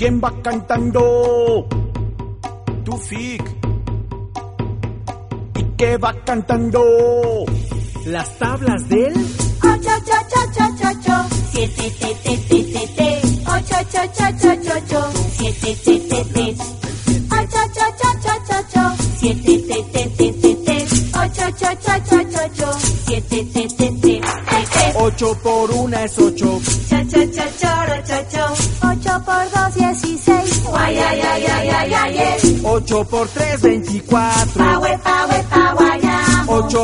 ¿Quién va cantando? Tú, Fic. ¿Y qué va cantando? Las tablas del... Ocho, cho, cho, cho, cho, cho. Siete, te, te, te, te, te. Ocho, cho, cho, cho, cho, cho. Siete, te, te, te. Ocho, cho, cho, cho, cho, cho. Siete, te, te, te, te, te. Ocho, cho, cho, cho, cho, cho. Siete, te, te, te, te, te. 8 por 1 es 8. Cho, cho, cho, choro, cho, cho. 8 por 2, 16. Guay, ay, ay, ay, ay, ay, ay. 8 por 3, 24. Pa, we, pa, we, pa, guayamo. 8